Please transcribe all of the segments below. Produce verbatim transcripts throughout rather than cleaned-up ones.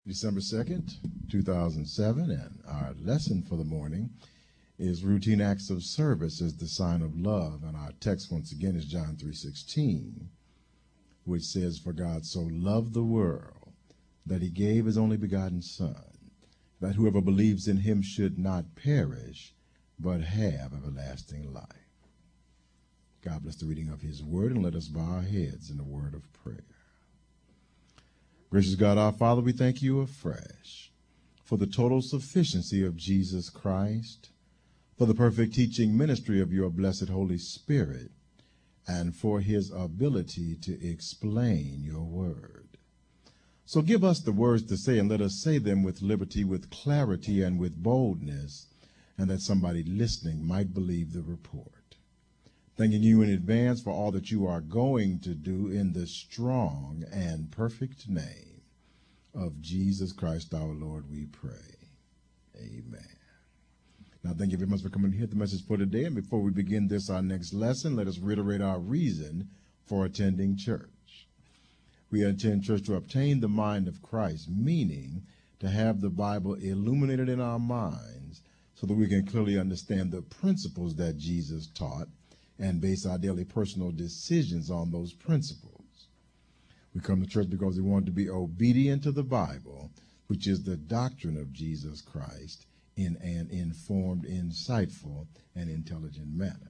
December second, two thousand seven, and our lesson for the morning is routine acts of service as the sign of love. And our text once again is John three sixteen, which says, "For God so loved the world that he gave his only begotten Son, that whoever believes in him should not perish, but have everlasting life." God bless the reading of his word, and let us bow our heads in a word of prayer. Gracious God, our Father, we thank you afresh for the total sufficiency of Jesus Christ, for the perfect teaching ministry of your blessed Holy Spirit, and for his ability to explain your word. So give us the words to say, and let us say them with liberty, with clarity, and with boldness, and that somebody listening might believe the report. Thanking you in advance for all that you are going to do in the strong and perfect name of Jesus Christ our Lord, we pray. Amen. Now, thank you very much for coming to hear the message for today. And before we begin this, our next lesson, let us reiterate our reason for attending church. We attend church to obtain the mind of Christ, meaning to have the Bible illuminated in our minds so that we can clearly understand the principles that Jesus taught and base our daily personal decisions on those principles. We come to church because we want to be obedient to the Bible, which is the doctrine of Jesus Christ, in an informed, insightful, and intelligent manner.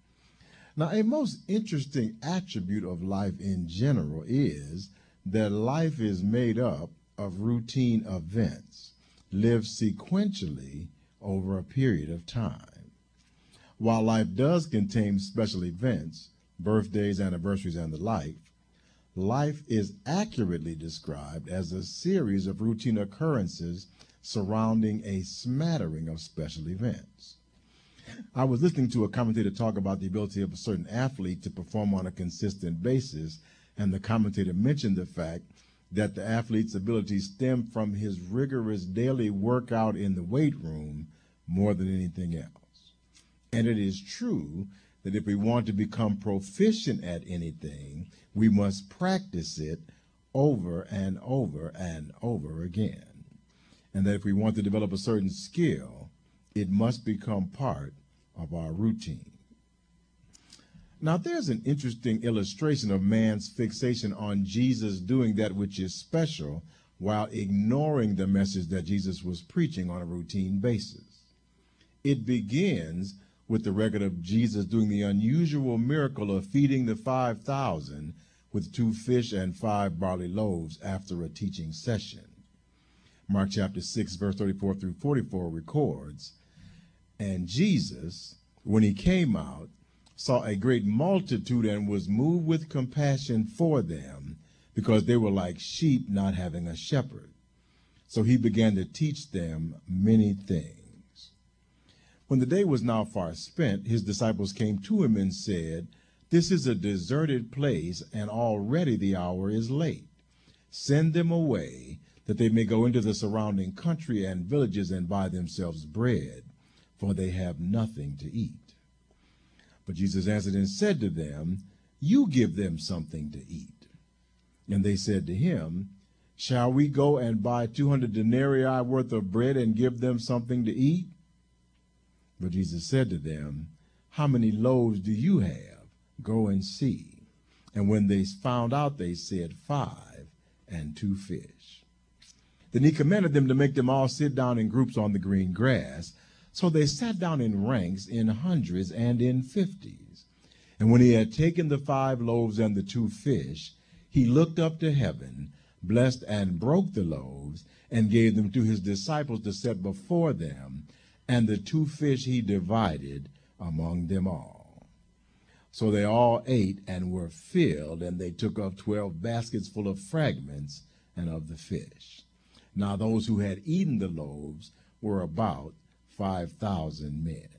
Now, a most interesting attribute of life in general is that life is made up of routine events, lived sequentially over a period of time. While life does contain special events, birthdays, anniversaries, and the like, life is accurately described as a series of routine occurrences surrounding a smattering of special events. I was listening to a commentator talk about the ability of a certain athlete to perform on a consistent basis, and the commentator mentioned the fact that the athlete's ability stemmed from his rigorous daily workout in the weight room more than anything else. And it is true that if we want to become proficient at anything, we must practice it over and over and over again. And that if we want to develop a certain skill, it must become part of our routine. Now, there's an interesting illustration of man's fixation on Jesus doing that which is special while ignoring the message that Jesus was preaching on a routine basis. It begins with the record of Jesus doing the unusual miracle of feeding the five thousand with two fish and five barley loaves after a teaching session. Mark chapter six, verse thirty-four through forty-four records, "And Jesus, when he came out, saw a great multitude and was moved with compassion for them, because they were like sheep not having a shepherd. So he began to teach them many things. When the day was now far spent, his disciples came to him and said, 'This is a deserted place, and already the hour is late. Send them away, that they may go into the surrounding country and villages and buy themselves bread, for they have nothing to eat.' But Jesus answered and said to them, 'You give them something to eat.' And they said to him, 'Shall we go and buy two hundred denarii worth of bread and give them something to eat?' But Jesus said to them, 'How many loaves do you have? Go and see.' And when they found out, they said, 'Five and two fish.' Then he commanded them to make them all sit down in groups on the green grass. So they sat down in ranks, in hundreds and in fifties. And when he had taken the five loaves and the two fish, he looked up to heaven, blessed and broke the loaves, and gave them to his disciples to set before them. And the two fish he divided among them all. So they all ate and were filled, and they took up twelve baskets full of fragments and of the fish. Now those who had eaten the loaves were about five thousand men."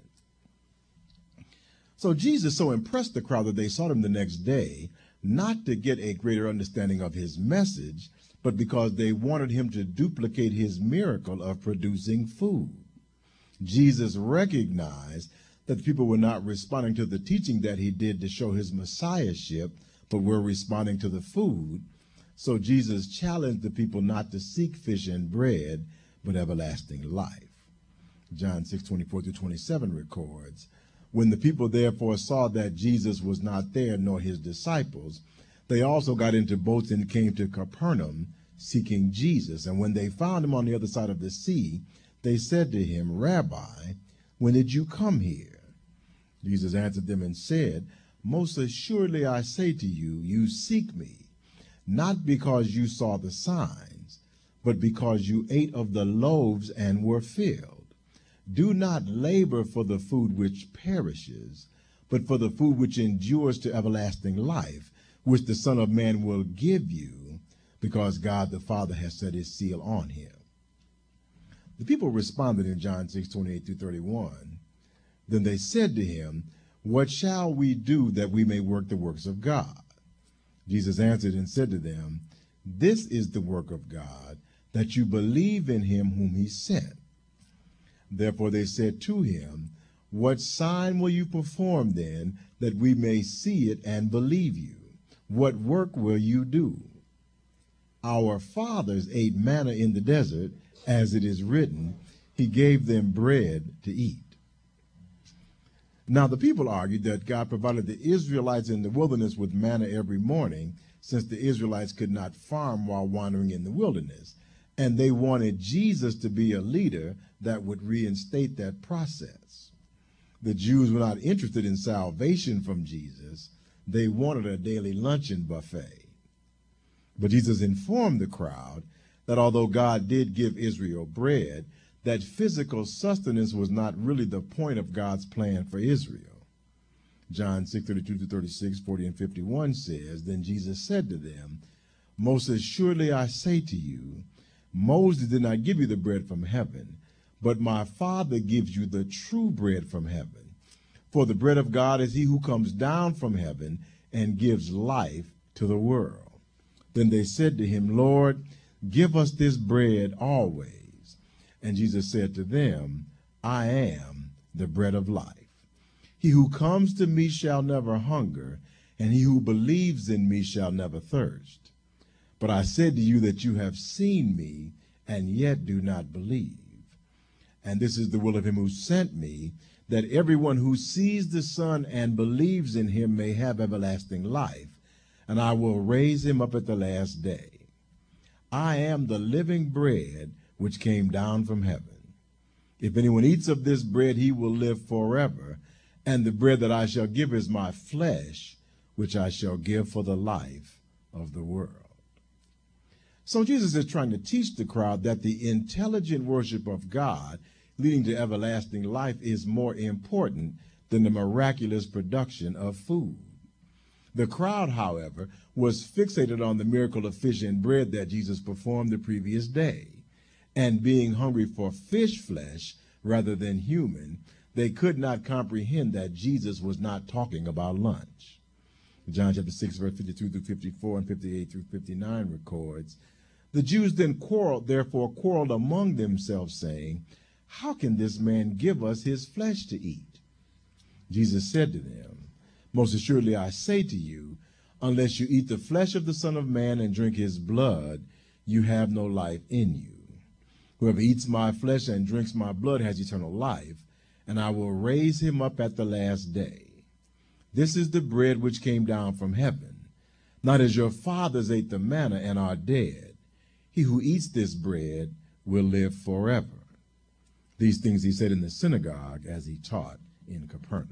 So Jesus so impressed the crowd that they sought him the next day, not to get a greater understanding of his message, but because they wanted him to duplicate his miracle of producing food. Jesus recognized that the people were not responding to the teaching that he did to show his messiahship, but were responding to the food. So Jesus challenged the people not to seek fish and bread, but everlasting life. John six, twenty-four through twenty-seven records, when the people therefore saw that Jesus was not there, nor his disciples, they also got into boats and came to Capernaum, seeking Jesus. And when they found him on the other side of the sea, they said to him, Rabbi, when did you come here? Jesus answered them and said, Most assuredly I say to you, you seek me, not because you saw the signs, but because you ate of the loaves and were filled. Do not labor for the food which perishes, but for the food which endures to everlasting life, which the Son of Man will give you, because God the Father has set his seal on him. The people responded in John six, twenty-eight through thirty-one. Then they said to him, What shall we do that we may work the works of God? Jesus answered and said to them, This is the work of God, that you believe in him whom he sent. Therefore they said to him, What sign will you perform then, that we may see it and believe you? What work will you do? Our fathers ate manna in the desert, as it is written, he gave them bread to eat. Now the people argued that God provided the Israelites in the wilderness with manna every morning, since the Israelites could not farm while wandering in the wilderness. And they wanted Jesus to be a leader that would reinstate that process. The Jews were not interested in salvation from Jesus. They wanted a daily luncheon buffet. But Jesus informed the crowd that although God did give Israel bread, that physical sustenance was not really the point of God's plan for Israel. John six, thirty-two to thirty-six, forty and fifty-one says, Then Jesus said to them, Most assuredly I say to you, Moses did not give you the bread from heaven, but my Father gives you the true bread from heaven. For the bread of God is he who comes down from heaven and gives life to the world. Then they said to him, Lord, give us this bread always. And Jesus said to them, I am the bread of life. He who comes to me shall never hunger, and he who believes in me shall never thirst. But I said to you that you have seen me, and yet do not believe. And this is the will of him who sent me, that everyone who sees the Son and believes in him may have everlasting life, and I will raise him up at the last day. I am the living bread which came down from heaven. If anyone eats of this bread, he will live forever, and the bread that I shall give is my flesh, which I shall give for the life of the world. So Jesus is trying to teach the crowd that the intelligent worship of God leading to everlasting life is more important than the miraculous production of food. The crowd, however, was fixated on the miracle of fish and bread that Jesus performed the previous day. And being hungry for fish flesh rather than human, they could not comprehend that Jesus was not talking about lunch. John chapter six, verse fifty-two through fifty-four and fifty-eight through fifty-nine records, The Jews then quarreled, therefore quarreled among themselves, saying, How can this man give us his flesh to eat? Jesus said to them, Most assuredly I say to you, unless you eat the flesh of the Son of Man and drink his blood, you have no life in you. Whoever eats my flesh and drinks my blood has eternal life, and I will raise him up at the last day. This is the bread which came down from heaven, not as your fathers ate the manna and are dead. He who eats this bread will live forever. These things he said in the synagogue as he taught in Capernaum.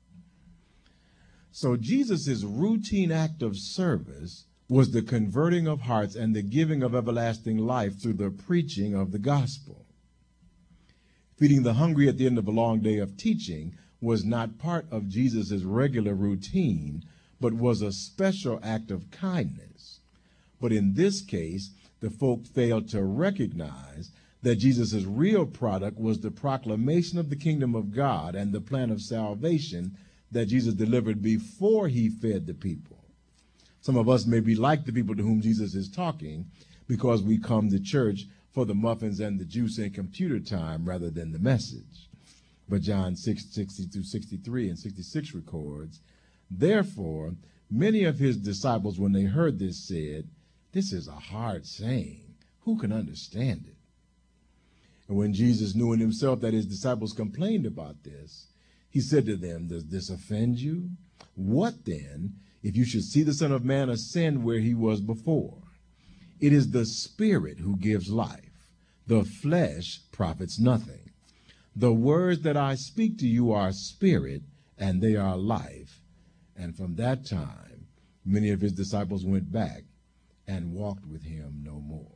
So Jesus' routine act of service was the converting of hearts and the giving of everlasting life through the preaching of the gospel. Feeding the hungry at the end of a long day of teaching was not part of Jesus' regular routine, but was a special act of kindness. But in this case, the folk failed to recognize that Jesus' real product was the proclamation of the kingdom of God and the plan of salvation that Jesus delivered before he fed the people. Some of us may be like the people to whom Jesus is talking because we come to church for the muffins and the juice and computer time rather than the message. But John six, sixty through sixty-three and sixty-six records, Therefore, many of his disciples, when they heard this, said, This is a hard saying. Who can understand it? And when Jesus knew in himself that his disciples complained about this, he said to them, does this offend you? What then, if you should see the Son of Man ascend where he was before? It is the Spirit who gives life. The flesh profits nothing. The words that I speak to you are spirit, and they are life. And from that time, many of his disciples went back and walked with him no more.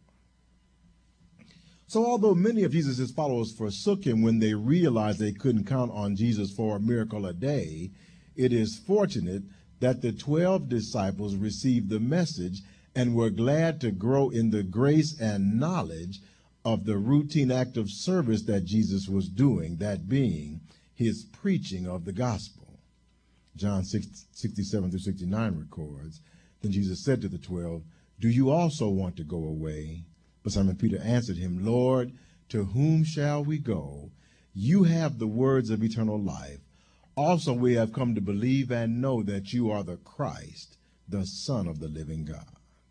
So although many of Jesus' followers forsook him when they realized they couldn't count on Jesus for a miracle a day, it is fortunate that the twelve disciples received the message and were glad to grow in the grace and knowledge of the routine act of service that Jesus was doing, that being his preaching of the gospel. John six, sixty-seven through sixty-nine records, then Jesus said to the twelve, do you also want to go away? But Simon Peter answered him, Lord, to whom shall we go? You have the words of eternal life. Also we have come to believe and know that you are the Christ, the Son of the living God.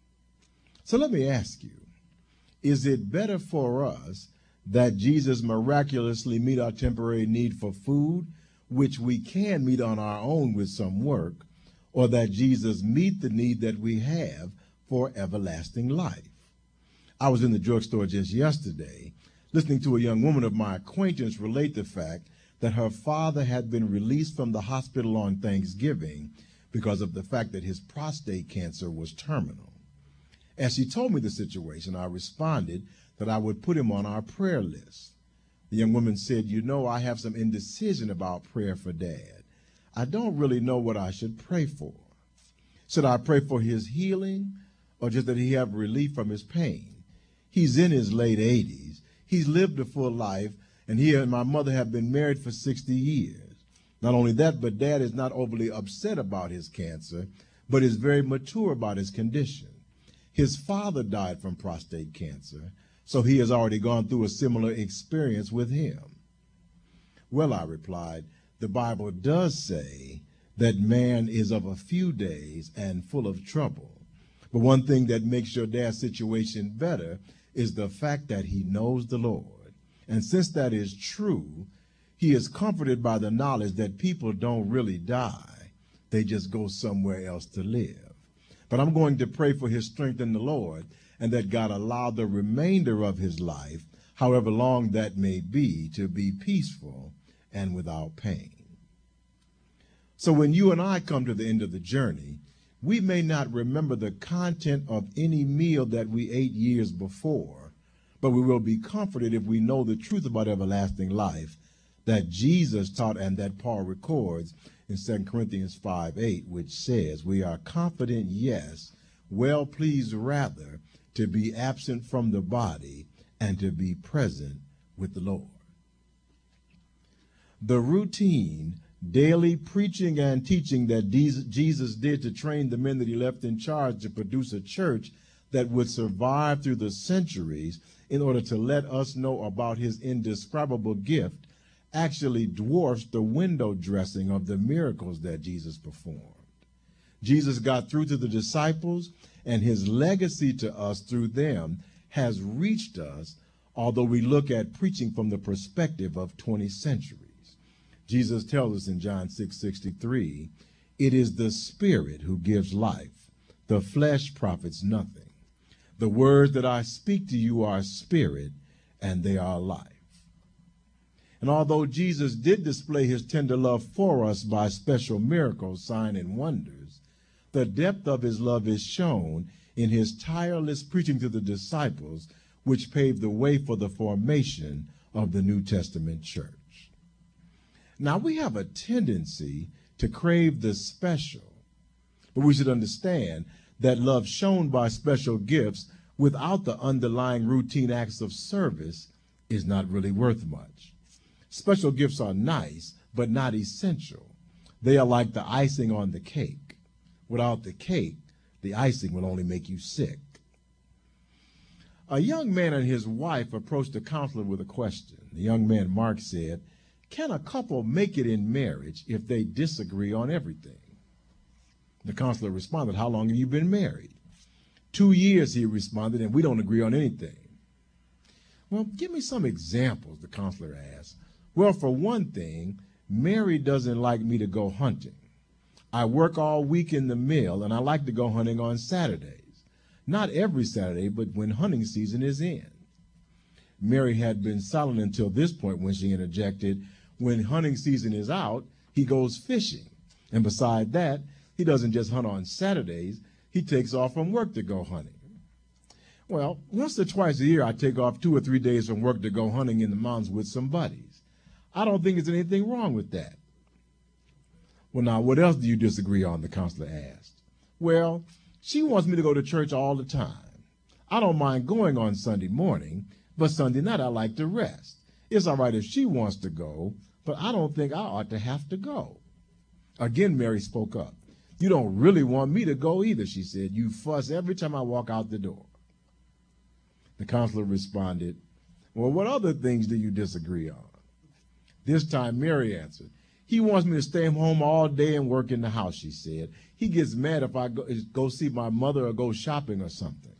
So let me ask you, is it better for us that Jesus miraculously meet our temporary need for food, which we can meet on our own with some work, or that Jesus meet the need that we have for everlasting life? I was in the drugstore just yesterday listening to a young woman of my acquaintance relate the fact that her father had been released from the hospital on Thanksgiving because of the fact that his prostate cancer was terminal. As she told me the situation, I responded that I would put him on our prayer list. The young woman said, you know, I have some indecision about prayer for Dad. I don't really know what I should pray for. Should I pray for his healing or just that he have relief from his pain? He's in his late eighties. He's lived a full life, and he and my mother have been married for sixty years. Not only that, but Dad is not overly upset about his cancer, but is very mature about his condition. His father died from prostate cancer, so he has already gone through a similar experience with him. Well, I replied, the Bible does say that man is of a few days and full of trouble. But one thing that makes your dad's situation better is the fact that he knows the Lord. And since that is true, he is comforted by the knowledge that people don't really die. They just go somewhere else to live. But I'm going to pray for his strength in the Lord and that God allow the remainder of his life, however long that may be, to be peaceful and without pain. So when you and I come to the end of the journey, we may not remember the content of any meal that we ate years before, but we will be comforted if we know the truth about everlasting life that Jesus taught and that Paul records in Second Corinthians five eight, which says, we are confident, yes, well pleased rather to be absent from the body and to be present with the Lord. The routine daily preaching and teaching that Jesus did to train the men that he left in charge to produce a church that would survive through the centuries in order to let us know about his indescribable gift actually dwarfs the window dressing of the miracles that Jesus performed. Jesus got through to the disciples, and his legacy to us through them has reached us, although we look at preaching from the perspective of twenty centuries. Jesus tells us in John six sixty-three, it is the Spirit who gives life. The flesh profits nothing. The words that I speak to you are spirit, and they are life. And although Jesus did display his tender love for us by special miracles, signs, and wonders, the depth of his love is shown in his tireless preaching to the disciples, which paved the way for the formation of the New Testament church. Now, we have a tendency to crave the special, but we should understand that love shown by special gifts without the underlying routine acts of service is not really worth much. Special gifts are nice, but not essential. They are like the icing on the cake. Without the cake, the icing will only make you sick. A young man and his wife approached a counselor with a question. The young man, Mark, said, can a couple make it in marriage if they disagree on everything? The counselor responded, how long have you been married? Two years, he responded, and we don't agree on anything. Well, give me some examples, the counselor asked. Well, for one thing, Mary doesn't like me to go hunting. I work all week in the mill, and I like to go hunting on Saturdays. Not every Saturday, but when hunting season is in. Mary had been silent until this point when she interjected, when hunting season is out, he goes fishing. And beside that, he doesn't just hunt on Saturdays, he takes off from work to go hunting. Well, once or twice a year, I take off two or three days from work to go hunting in the mountains with some buddies. I don't think there's anything wrong with that. Well, now, what else do you disagree on, the counselor asked. Well, she wants me to go to church all the time. I don't mind going on Sunday morning, but Sunday night I like to rest. It's all right if she wants to go, but I don't think I ought to have to go. Again, Mary spoke up. You don't really want me to go either, she said. You fuss every time I walk out the door. The counselor responded, well, what other things do you disagree on? This time Mary answered, he wants me to stay home all day and work in the house, she said. He gets mad if I go, go see my mother or go shopping or something.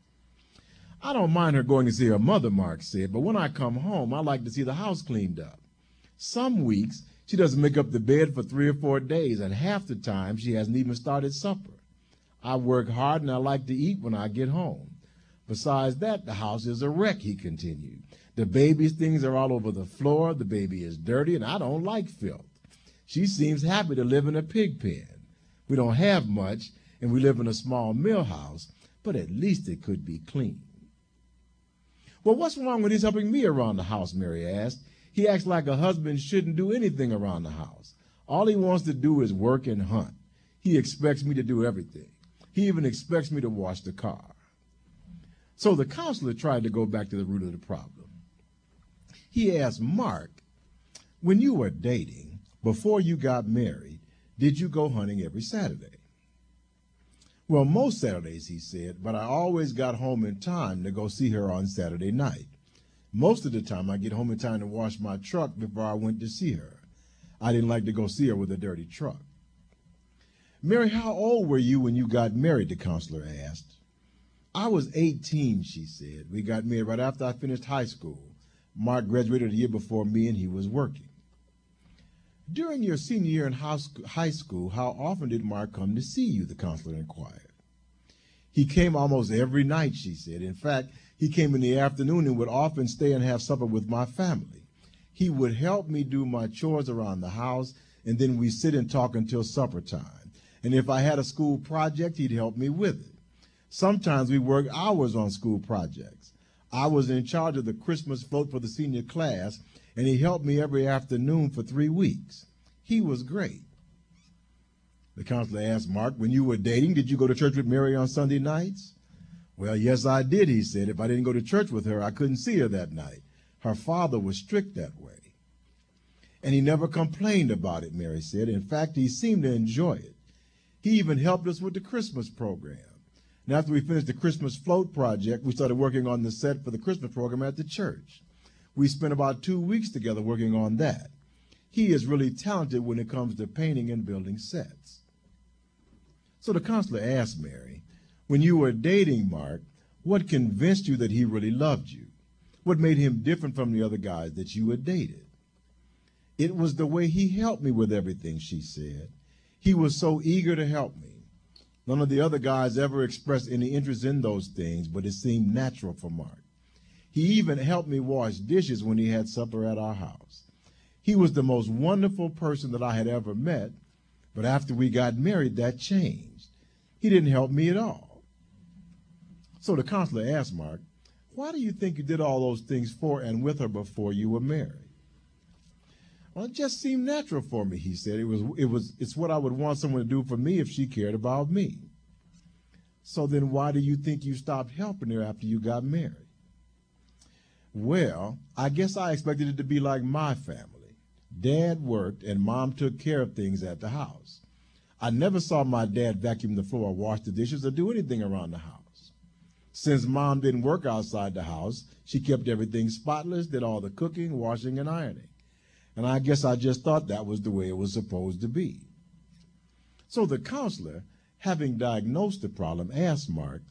I don't mind her going to see her mother, Mark said, but when I come home, I like to see the house cleaned up. Some weeks, she doesn't make up the bed for three or four days, and half the time she hasn't even started supper. I work hard and I like to eat when I get home. Besides that, the house is a wreck, he continued. The baby's things are all over the floor, the baby is dirty, and I don't like filth. She seems happy to live in a pig pen. We don't have much, and we live in a small mill house, but at least it could be clean. Well, what's wrong with his helping me around the house, Mary asked. He acts like a husband shouldn't do anything around the house. All he wants to do is work and hunt. He expects me to do everything. He even expects me to wash the car. So the counselor tried to go back to the root of the problem. He asked Mark, when you were dating, before you got married, did you go hunting every Saturday? Well, most Saturdays, he said, but I always got home in time to go see her on Saturday night. Most of the time, I get home in time to wash my truck before I went to see her. I didn't like to go see her with a dirty truck. Mary, how old were you when you got married, the counselor asked. I was eighteen, she said. We got married right after I finished high school. Mark graduated a year before me, and he was working. During your senior year in high school, how often did Mark come to see you, the counselor inquired. He came almost every night, she said. In fact, he came in the afternoon and would often stay and have supper with my family. He would help me do my chores around the house, and then we'd sit and talk until supper time. And if I had a school project, he'd help me with it. Sometimes we worked hours on school projects. I was in charge of the Christmas float for the senior class, and he helped me every afternoon for three weeks. He was great. The counselor asked Mark, when you were dating, did you go to church with Mary on Sunday nights? Well, yes, I did, he said. If I didn't go to church with her, I couldn't see her that night. Her father was strict that way. And he never complained about it, Mary said. In fact, he seemed to enjoy it. He even helped us with the Christmas program. And after we finished the Christmas float project, we started working on the set for the Christmas program at the church. We spent about two weeks together working on that. He is really talented when it comes to painting and building sets. So the counselor asked Mary, when you were dating Mark, what convinced you that he really loved you? What made him different from the other guys that you had dated? It was the way he helped me with everything, she said. He was so eager to help me. None of the other guys ever expressed any interest in those things, but it seemed natural for Mark. He even helped me wash dishes when he had supper at our house. He was the most wonderful person that I had ever met, but after we got married, that changed. He didn't help me at all. So the counselor asked Mark, why do you think you did all those things for and with her before you were married? Well, it just seemed natural for me, he said. It was, it was, it's what I would want someone to do for me if she cared about me. So then why do you think you stopped helping her after you got married? Well, I guess I expected it to be like my family. Dad worked and Mom took care of things at the house. I never saw my dad vacuum the floor or wash the dishes or do anything around the house. Since Mom didn't work outside the house, she kept everything spotless, did all the cooking, washing, and ironing. And I guess I just thought that was the way it was supposed to be. So the counselor, having diagnosed the problem, asked Mark,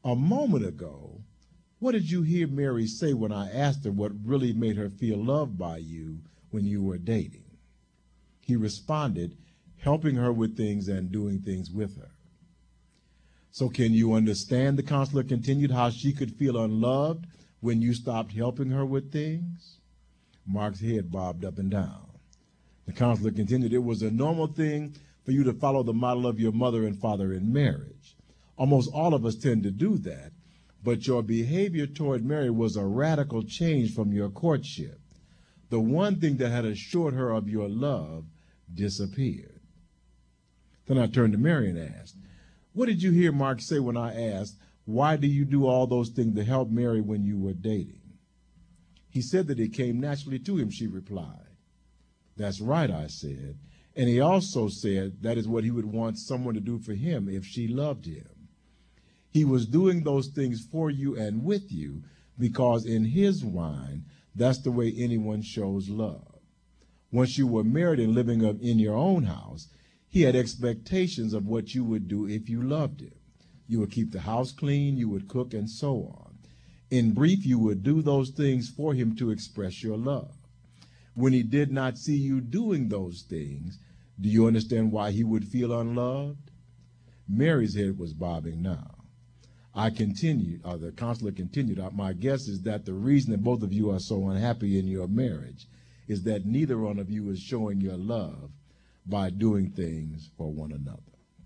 A moment ago, what did you hear Mary say when I asked her what really made her feel loved by you when you were dating? He responded, helping her with things and doing things with her. So can you understand, the counselor continued, how she could feel unloved when you stopped helping her with things? Mark's head bobbed up and down. The counselor continued, it was a normal thing for you to follow the model of your mother and father in marriage. Almost all of us tend to do that, but your behavior toward Mary was a radical change from your courtship. The one thing that had assured her of your love disappeared. Then I turned to Mary and asked, what did you hear Mark say when I asked, why do you do all those things to help Mary when you were dating? He said that it came naturally to him, she replied. That's right, I said. And he also said that is what he would want someone to do for him if she loved him. He was doing those things for you and with you because in his mind, that's the way anyone shows love. Once you were married and living in your own house, he had expectations of what you would do if you loved him. You would keep the house clean, you would cook, and so on. In brief, you would do those things for him to express your love. When he did not see you doing those things, do you understand why he would feel unloved? Mary's head was bobbing now. I continued, or the counselor continued, my guess is that the reason that both of you are so unhappy in your marriage is that neither one of you is showing your love by doing things for one another.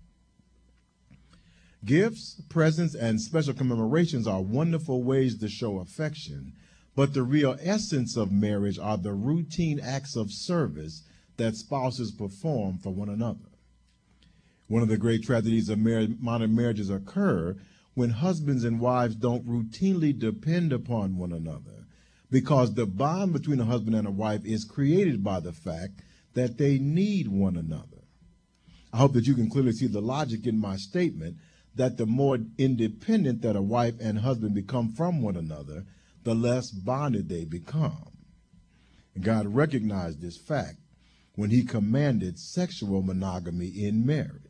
Gifts, presents, and special commemorations are wonderful ways to show affection, but the real essence of marriage are the routine acts of service that spouses perform for one another. One of the great tragedies of modern marriages occur when husbands and wives don't routinely depend upon one another, because the bond between a husband and a wife is created by the fact that they need one another. I hope that you can clearly see the logic in my statement that the more independent that a wife and husband become from one another, the less bonded they become. And God recognized this fact when he commanded sexual monogamy in marriage.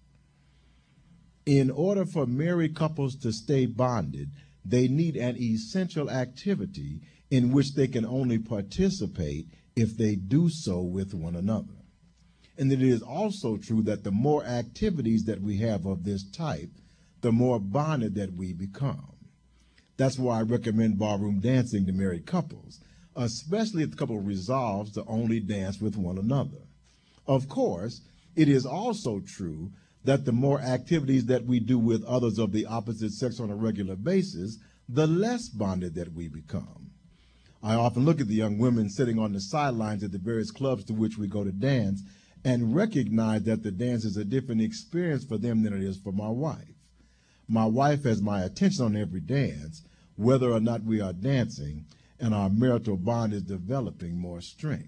In order for married couples to stay bonded, they need an essential activity in which they can only participate if they do so with one another. And it is also true that the more activities that we have of this type, the more bonded that we become. That's why I recommend ballroom dancing to married couples, especially if the couple resolves to only dance with one another. Of course, it is also true that the more activities that we do with others of the opposite sex on a regular basis, the less bonded that we become. I often look at the young women sitting on the sidelines at the various clubs to which we go to dance and recognize that the dance is a different experience for them than it is for my wife. My wife has my attention on every dance, whether or not we are dancing, and our marital bond is developing more strength.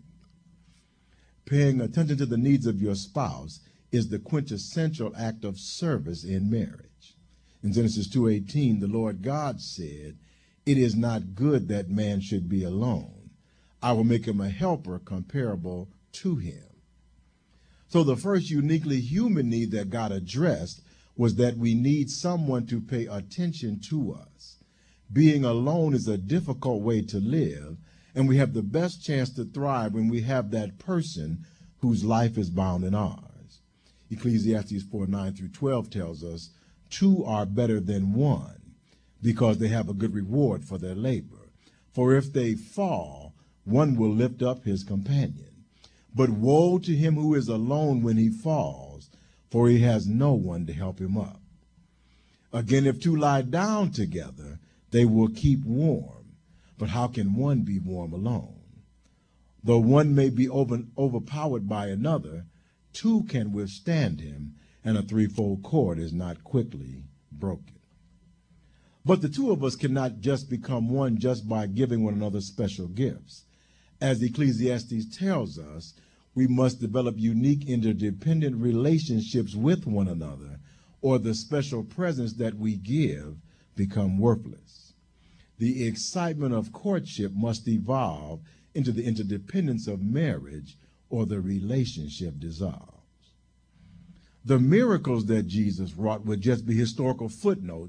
Paying attention to the needs of your spouse is the quintessential act of service in marriage. In Genesis two eighteen, the Lord God said, "It is not good that man should be alone. I will make him a helper comparable to him." So the first uniquely human need that God addressed was that we need someone to pay attention to us. Being alone is a difficult way to live, and we have the best chance to thrive when we have that person whose life is bound in ours. Ecclesiastes four nine through twelve tells us, two are better than one, because they have a good reward for their labor. For if they fall, one will lift up his companion. But woe to him who is alone when he falls, for he has no one to help him up. Again, if two lie down together, they will keep warm. But how can one be warm alone? Though one may be over, overpowered by another, two can withstand him, and a threefold cord is not quickly broken. But the two of us cannot just become one just by giving one another special gifts. As Ecclesiastes tells us, we must develop unique interdependent relationships with one another, or the special presents that we give become worthless. The excitement of courtship must evolve into the interdependence of marriage, or the relationship dissolves. The miracles that Jesus wrought would just be historical footnotes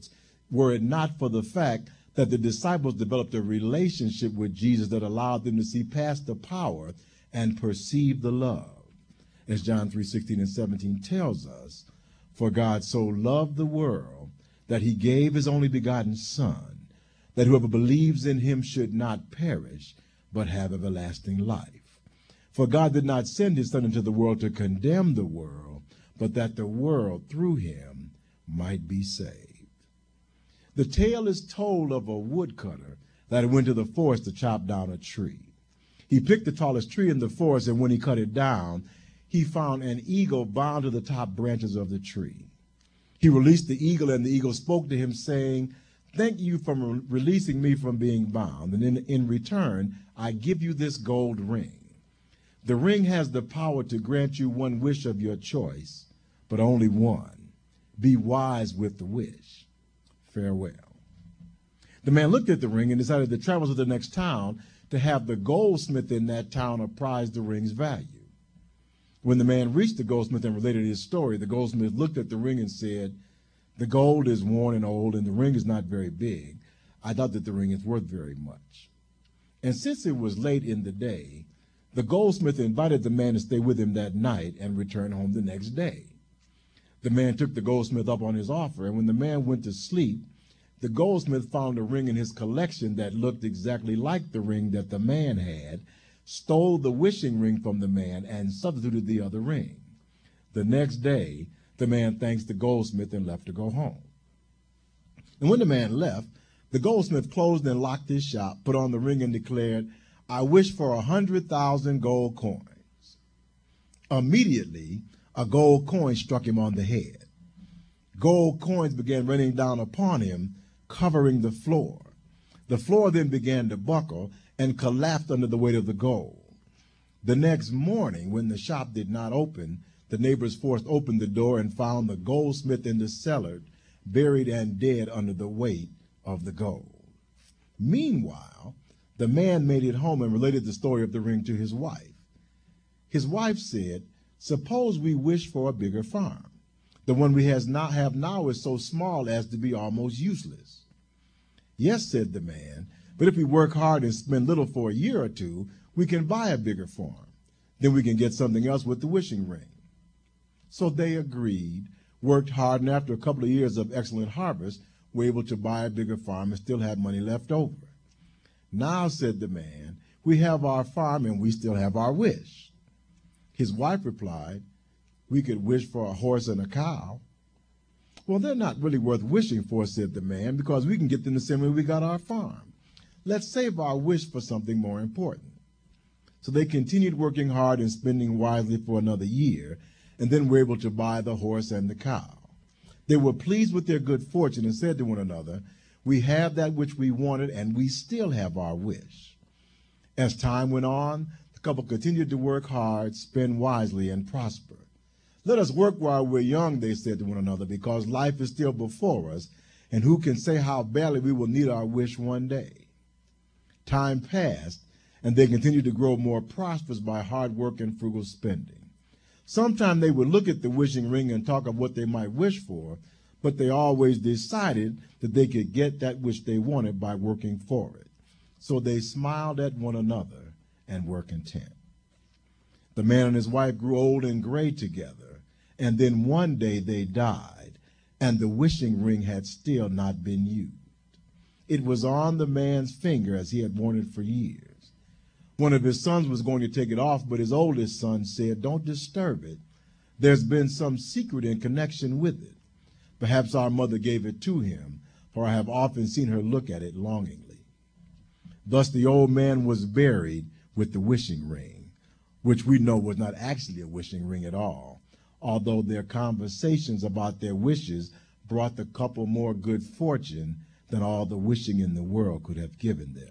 were it not for the fact that the disciples developed a relationship with Jesus that allowed them to see past the power and perceive the love. As John three sixteen and seventeen tells us, for God so loved the world that he gave his only begotten Son, that whoever believes in him should not perish, but have everlasting life. For God did not send his Son into the world to condemn the world, but that the world through him might be saved. The tale is told of a woodcutter that went to the forest to chop down a tree. He picked the tallest tree in the forest, and when he cut it down, he found an eagle bound to the top branches of the tree. He released the eagle, and the eagle spoke to him, saying, "Thank you for re- releasing me from being bound, and in, in return, I give you this gold ring. The ring has the power to grant you one wish of your choice, but only one. Be wise with the wish. Farewell." The man looked at the ring and decided to travel to the next town to have the goldsmith in that town apprise the ring's value. When the man reached the goldsmith and related his story, the goldsmith looked at the ring and said, "The gold is worn and old, and the ring is not very big. I doubt that the ring is worth very much." And since it was late in the day, the goldsmith invited the man to stay with him that night and return home the next day. The man took the goldsmith up on his offer, and when the man went to sleep, the goldsmith found a ring in his collection that looked exactly like the ring that the man had, stole the wishing ring from the man, and substituted the other ring. The next day, the man thanked the goldsmith and left to go home. And when the man left, the goldsmith closed and locked his shop, put on the ring, and declared, "I wish for a hundred thousand gold coins." Immediately, a gold coin struck him on the head. Gold coins began raining down upon him, covering the floor. The floor then began to buckle and collapsed under the weight of the gold. The next morning, when the shop did not open, the neighbors forced open the door and found the goldsmith in the cellar, buried and dead under the weight of the gold. Meanwhile, the man made it home and related the story of the ring to his wife. His wife said, "Suppose we wish for a bigger farm. The one we has not have now is so small as to be almost useless." "Yes," said the man, "but if we work hard and spend little for a year or two, we can buy a bigger farm. Then we can get something else with the wishing ring." So they agreed, worked hard, and after a couple of years of excellent harvest, were able to buy a bigger farm and still had money left over. "Now," said the man, "we have our farm and we still have our wish." His wife replied, "We could wish for a horse and a cow." "Well, they're not really worth wishing for," said the man, "because we can get them the same way we got our farm. Let's save our wish for something more important." So they continued working hard and spending wisely for another year, and then were able to buy the horse and the cow. They were pleased with their good fortune and said to one another, "We have that which we wanted, and we still have our wish." As time went on, the couple continued to work hard, spend wisely, and prosper. "Let us work while we're young," they said to one another, "because life is still before us, and who can say how badly we will need our wish one day." Time passed, and they continued to grow more prosperous by hard work and frugal spending. Sometime they would look at the wishing ring and talk of what they might wish for, but they always decided that they could get that which they wanted by working for it. So they smiled at one another and were content. The man and his wife grew old and gray together, and then one day they died, and the wishing ring had still not been used. It was on the man's finger as he had worn it for years. One of his sons was going to take it off, but his oldest son said, "Don't disturb it. There's been some secret in connection with it. Perhaps our mother gave it to him, for I have often seen her look at it longingly." Thus the old man was buried with the wishing ring, which we know was not actually a wishing ring at all, although their conversations about their wishes brought the couple more good fortune than all the wishing in the world could have given them.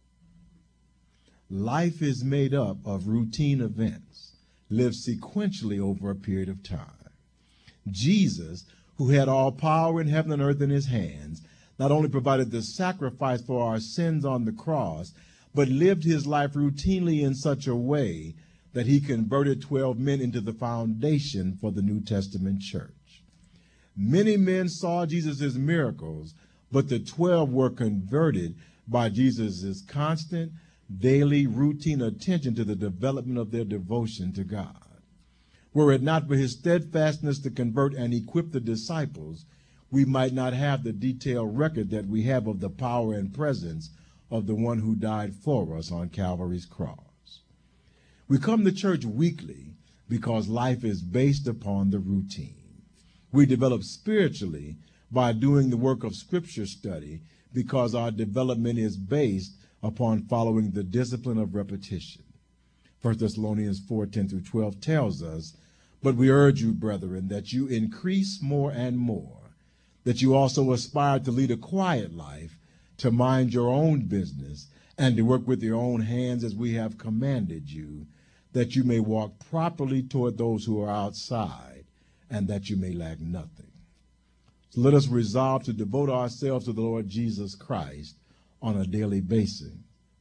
Life is made up of routine events, lived sequentially over a period of time. Jesus, who had all power in heaven and earth in his hands, not only provided the sacrifice for our sins on the cross, but lived his life routinely in such a way that he converted twelve men into the foundation for the New Testament church. Many men saw Jesus' miracles, but the twelve were converted by Jesus' constant, daily, routine attention to the development of their devotion to God. Were it not for his steadfastness to convert and equip the disciples, we might not have the detailed record that we have of the power and presence of the one who died for us on Calvary's cross. We come to church weekly because life is based upon the routine. We develop spiritually by doing the work of Scripture study because our development is based upon following the discipline of repetition. First Thessalonians four, ten through twelve tells us, "But we urge you, brethren, that you increase more and more, that you also aspire to lead a quiet life, to mind your own business, and to work with your own hands as we have commanded you, that you may walk properly toward those who are outside, and that you may lack nothing." So let us resolve to devote ourselves to the Lord Jesus Christ on a daily basis,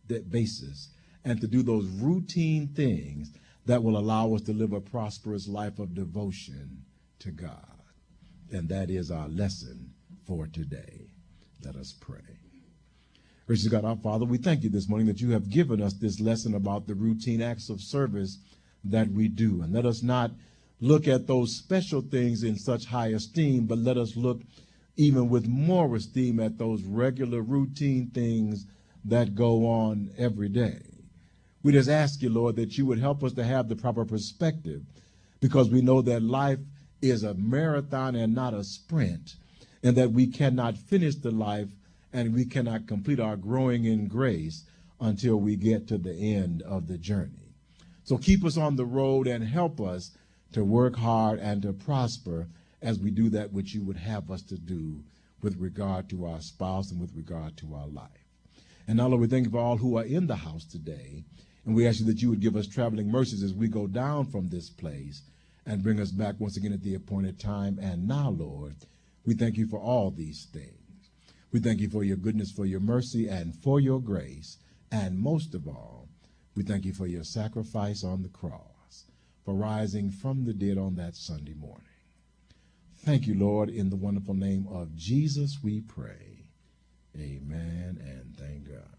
basis and to do those routine things that will allow us to live a prosperous life of devotion to God. And that is our lesson for today. Let us pray. Gracious God, our Father, we thank you this morning that you have given us this lesson about the routine acts of service that we do. And let us not look at those special things in such high esteem, but let us look even with more esteem at those regular routine things that go on every day. We just ask you, Lord, that you would help us to have the proper perspective, because we know that life is a marathon and not a sprint, and that we cannot finish the life and we cannot complete our growing in grace until we get to the end of the journey. So keep us on the road and help us to work hard and to prosper as we do that which you would have us to do with regard to our spouse and with regard to our life. And now, Lord, we thank you for all who are in the house today. And we ask you that you would give us traveling mercies as we go down from this place and bring us back once again at the appointed time. And now, Lord, we thank you for all these things. We thank you for your goodness, for your mercy, and for your grace. And most of all, we thank you for your sacrifice on the cross, for rising from the dead on that Sunday morning. Thank you, Lord. In the wonderful name of Jesus, we pray. Amen and thank God.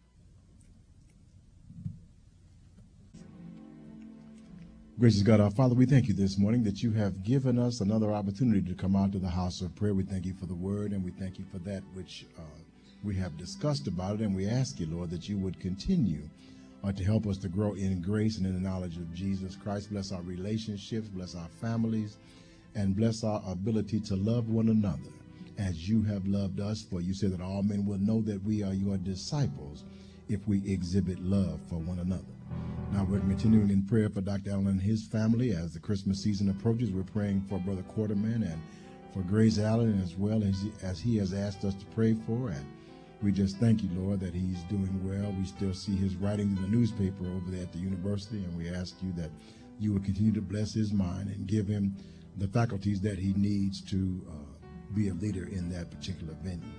Gracious God, our Father, we thank you this morning that you have given us another opportunity to come out to the house of prayer. We thank you for the word, and we thank you for that which uh, we have discussed about it. And we ask you, Lord, that you would continue uh, to help us to grow in grace and in the knowledge of Jesus Christ. Bless our relationships, bless our families, and bless our ability to love one another as you have loved us. For you said that all men will know that we are your disciples if we exhibit love for one another. Now we're continuing in prayer for Doctor Allen and his family as the Christmas season approaches. We're praying for Brother Quarterman and for Grace Allen as well as he, as he has asked us to pray for. And we just thank you, Lord, that he's doing well. We still see his writing in the newspaper over there at the university, and we ask you that you would continue to bless his mind and give him the faculties that he needs to uh, be a leader in that particular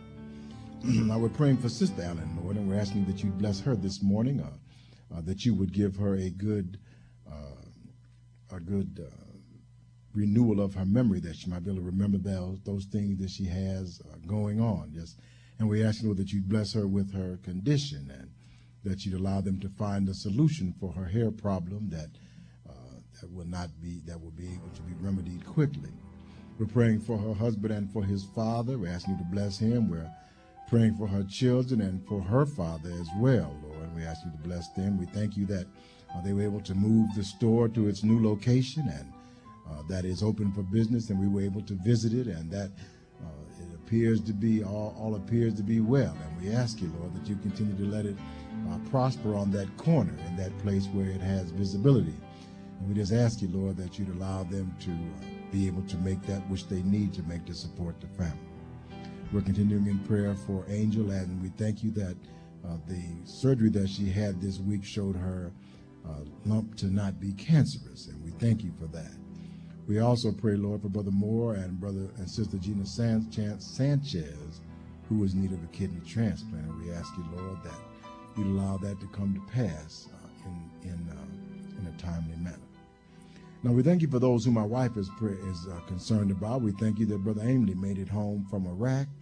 venue. Now we're praying for Sister Allen, Lord, and we're asking that you bless her this morning. Uh, Uh, that you would give her a good, uh, a good uh, renewal of her memory, that she might be able to remember those, those things that she has uh, going on. Just, and we ask, Lord, that you'd bless her with her condition, and that you'd allow them to find a solution for her hair problem that uh, that will not be that will be able to be remedied quickly. We're praying for her husband and for his father. We're asking you to bless him. We're praying for her children and for her father as well, Lord. We ask you to bless them. We thank you that uh, they were able to move the store to its new location, and uh, that is open for business, and we were able to visit it, and that uh, it appears to be, all, all appears to be well. And we ask you, Lord, that you continue to let it uh, prosper on that corner, in that place where it has visibility. And we just ask you, Lord, that you'd allow them to uh, be able to make that which they need to make to support the family. We're continuing in prayer for Angel, and we thank you that uh, the surgery that she had this week showed her uh, lump to not be cancerous, and we thank you for that. We also pray, Lord, for Brother Moore and Brother and Sister Gina San- Sanchez, who is in need of a kidney transplant, and we ask you, Lord, that you'd allow that to come to pass uh, in in, uh, in a timely manner. Now, we thank you for those who my wife is, is uh, concerned about. We thank you that Brother Aimley made it home from Iraq.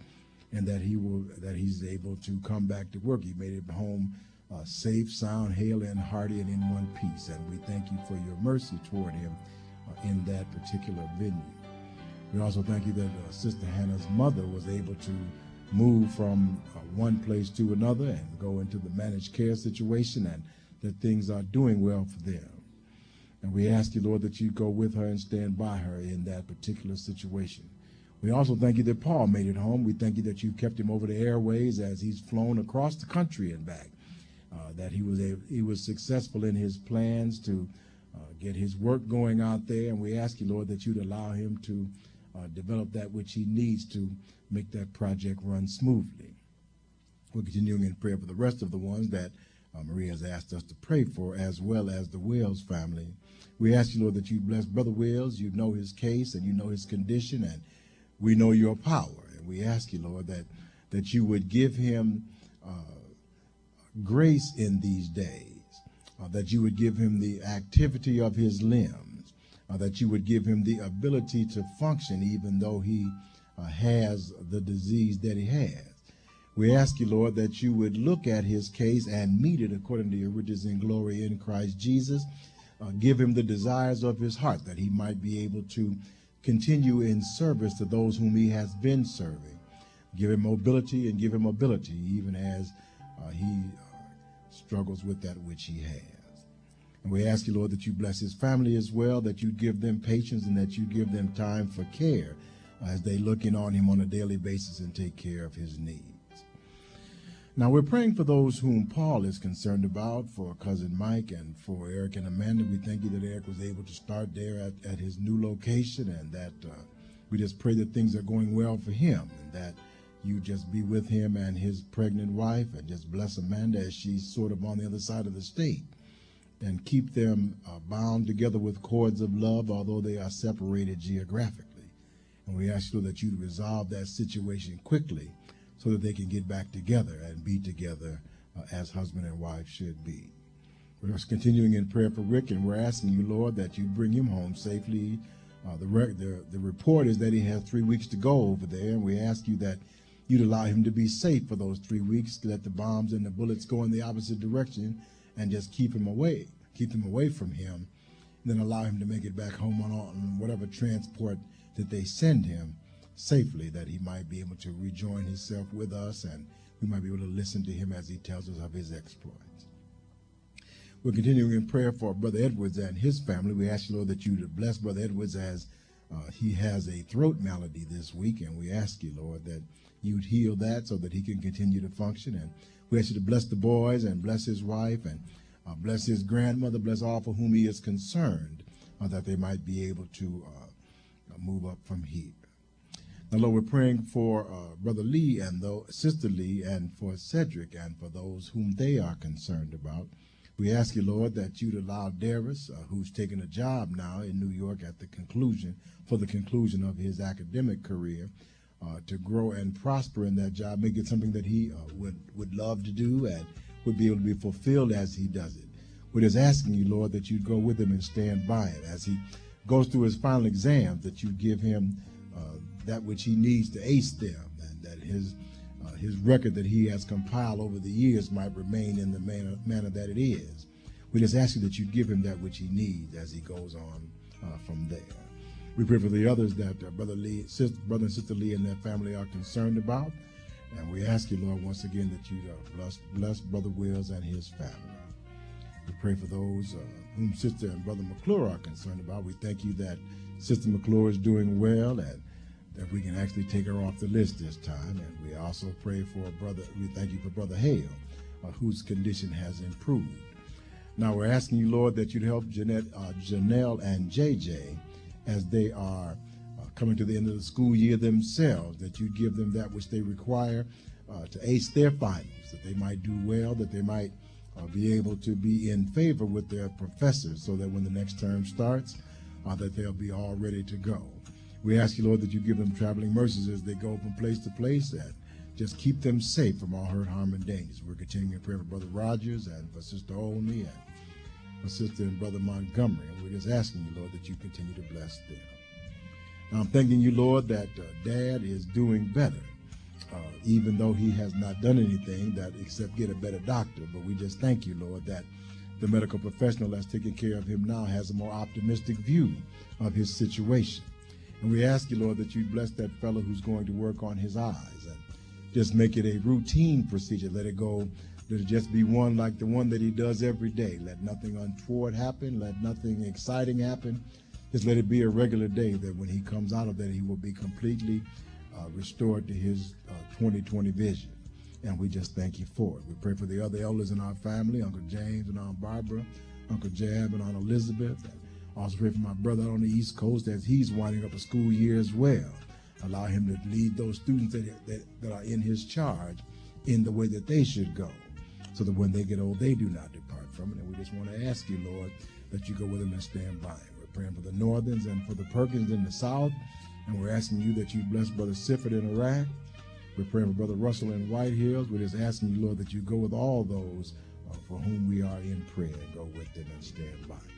and that he will that he's able to come back to work. He made it home uh, safe, sound, hale, and hearty, and in one piece. And we thank you for your mercy toward him uh, in that particular venue. We also thank you that uh, Sister Hannah's mother was able to move from uh, one place to another and go into the managed care situation, and that things are doing well for them. And we ask you, Lord, that you go with her and stand by her in that particular situation. We also thank you that Paul made it home. We thank you that you kept him over the airways as he's flown across the country and back, uh, that he was able, he was successful in his plans to uh, get his work going out there. And we ask you, Lord, that you'd allow him to uh, develop that which he needs to make that project run smoothly. We're continuing in prayer for the rest of the ones that uh, Maria has asked us to pray for, as well as the Wills family. We ask you, Lord, that you bless Brother Wills. You know his case and you know his condition, and we know your power. And we ask you, Lord, that, that you would give him uh, grace in these days, uh, that you would give him the activity of his limbs, uh, that you would give him the ability to function even though he Uh, has the disease that he has. We ask you, Lord, that you would look at his case and meet it according to your riches and glory in Christ Jesus. Uh, give him the desires of his heart, that he might be able to continue in service to those whom he has been serving. Give him mobility and give him ability, even as uh, he uh, struggles with that which he has. And we ask you, Lord, that you bless his family as well, that you give them patience and that you give them time for care as they look in on him on a daily basis and take care of his needs. Now we're praying for those whom Paul is concerned about, for cousin Mike and for Eric and Amanda. We thank you that Eric was able to start there at, at his new location, and that uh, we just pray that things are going well for him, and that you just be with him and his pregnant wife, and just bless Amanda as she's sort of on the other side of the state, and keep them uh, bound together with cords of love, although they are separated geographically. And we ask you that you'd resolve that situation quickly so that they can get back together and be together uh, as husband and wife should be. We're just continuing in prayer for Rick, and we're asking you, Lord, that you bring him home safely. Uh, the, re- the, the report is that he has three weeks to go over there, and we ask you that you'd allow him to be safe for those three weeks, to let the bombs and the bullets go in the opposite direction and just keep him away, keep them away from him, and then allow him to make it back home on, on whatever transport that they send him safely, that he might be able to rejoin himself with us, and we might be able to listen to him as he tells us of his exploits. We're continuing in prayer for Brother Edwards and his family. We ask you, Lord, that you to bless Brother Edwards as uh, he has a throat malady this week, and we ask you, Lord, that you'd heal that so that he can continue to function. And we ask you to bless the boys and bless his wife and uh, bless his grandmother, bless all for whom he is concerned, uh, that they might be able to uh, move up from here. Now, Lord, we're praying for uh, Brother Lee and the, Sister Lee, and for Cedric and for those whom they are concerned about. We ask you, Lord, that you'd allow Darius, uh, who's taken a job now in New York at the conclusion, for the conclusion of his academic career, uh, to grow and prosper in that job, make it something that he uh, would, would love to do and would be able to be fulfilled as he does it. We're just asking you, Lord, that you'd go with him and stand by it as he goes through his final exams, that you give him uh, that which he needs to ace them, and that his uh, his record that he has compiled over the years might remain in the manner, manner that it is. We just ask you that you give him that which he needs as he goes on uh, from there. We pray for the others that uh, Brother Lee, sister, Brother and Sister Lee and their family are concerned about, and we ask you, Lord, once again that you uh, bless, bless Brother Wills and his family. We pray for those uh, whom Sister and Brother McClure are concerned about. We thank you that Sister McClure is doing well and that we can actually take her off the list this time. And we also pray for Brother, we thank you for Brother Hale, uh, whose condition has improved. Now we're asking you, Lord, that you'd help Jeanette, uh, Janelle and J J as they are uh, coming to the end of the school year themselves, that you give them that which they require uh, to ace their finals, that they might do well, that they might Uh, be able to be in favor with their professors, so that when the next term starts, uh, that they'll be all ready to go. We ask you, Lord, that you give them traveling mercies as they go from place to place, and just keep them safe from all hurt, harm, and dangers. We're continuing to pray for Brother Rogers and for Sister Olney and for Sister and Brother Montgomery, and we're just asking you, Lord, that you continue to bless them. Now I'm thanking you, Lord, that uh, Dad is doing better. uh, even though he has not done anything that except get a better doctor. But we just thank you, Lord, that the medical professional that's taking care of him now has a more optimistic view of his situation. And we ask you, Lord, that you bless that fellow who's going to work on his eyes and just make it a routine procedure. Let it go, let it just be one like the one that he does every day. Let nothing untoward happen. Let nothing exciting happen. Just let it be a regular day that when he comes out of that, he will be completely uh, restored to his uh, twenty twenty vision. And we just thank you for it. We pray for the other elders in our family, Uncle James and Aunt Barbara, Uncle Jab and Aunt Elizabeth. And also pray for my brother on the East Coast as he's winding up a school year as well. Allow him to lead those students that, that, that are in his charge in the way that they should go, so that when they get old, they do not depart from it. And we just want to ask you, Lord, that you go with them and stand by him. We're praying for the Northerns and for the Perkins in the South, and we're asking you that you bless Brother Sifford in Iraq. We're praying for Brother Russell in White Hills. We're just asking you, Lord, that you go with all those uh, for whom we are in prayer. Go with them and stand by them.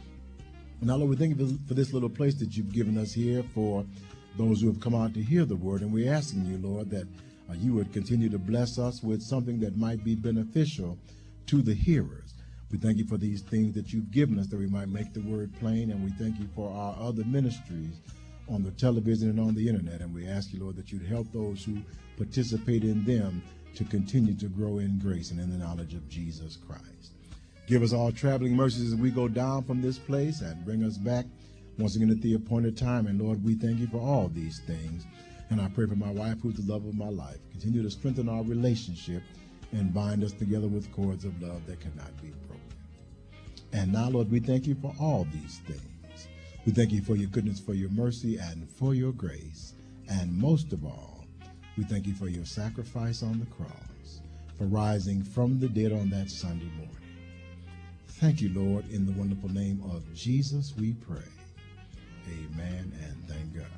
Now, Lord, we thank you for this little place that you've given us here for those who have come out to hear the word. And we're asking you, Lord, that uh, you would continue to bless us with something that might be beneficial to the hearers. We thank you for these things that you've given us that we might make the word plain. And we thank you for our other ministries on the television and on the internet. And we ask you, Lord, that you'd help those who participate in them to continue to grow in grace and in the knowledge of Jesus Christ. Give us all traveling mercies as we go down from this place and bring us back once again at the appointed time. And Lord, we thank you for all these things. And I pray for my wife, who's the love of my life. Continue to strengthen our relationship and bind us together with cords of love that cannot be broken. And now, Lord, we thank you for all these things. We thank you for your goodness, for your mercy, and for your grace. And most of all, we thank you for your sacrifice on the cross, for rising from the dead on that Sunday morning. Thank you, Lord. In the wonderful name of Jesus, we pray. Amen, and thank God.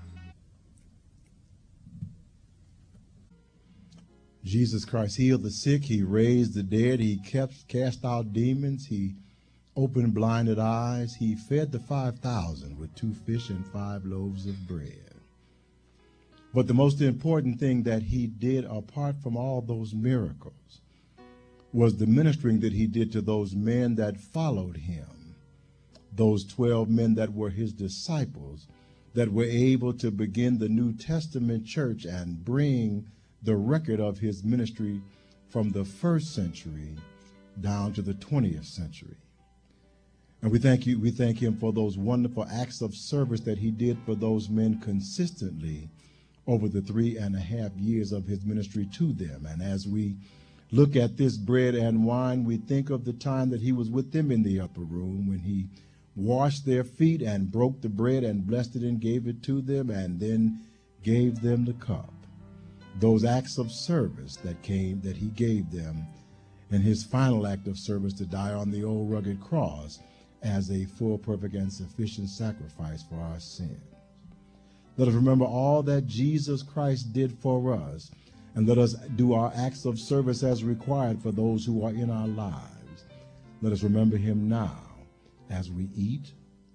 Jesus Christ healed the sick. He raised the dead. He kept cast out demons. He opened blinded eyes. He fed the five thousand with two fish and five loaves of bread. But the most important thing that he did, apart from all those miracles, was the ministering that he did to those men that followed him, those twelve men that were his disciples, that were able to begin the New Testament church and bring the record of his ministry from the first century down to the twentieth century. And we thank you, we thank him for those wonderful acts of service that he did for those men consistently over the three and a half years of his ministry to them. And as we look at this bread and wine, we think of the time that he was with them in the upper room when he washed their feet and broke the bread and blessed it and gave it to them and then gave them the cup. Those acts of service that came, that he gave them, and his final act of service to die on the old rugged cross as a full, perfect, and sufficient sacrifice for our sins. Let us remember all that Jesus Christ did for us, and let us do our acts of service as required for those who are in our lives. Let us remember him now as we eat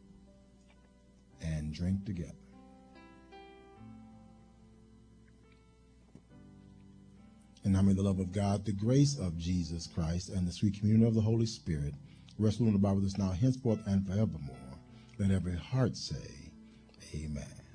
and drink together. And now may the love of God, the grace of Jesus Christ, and the sweet communion of the Holy Spirit rest on the Bible with us now, henceforth, and forevermore. Let every heart say, amen.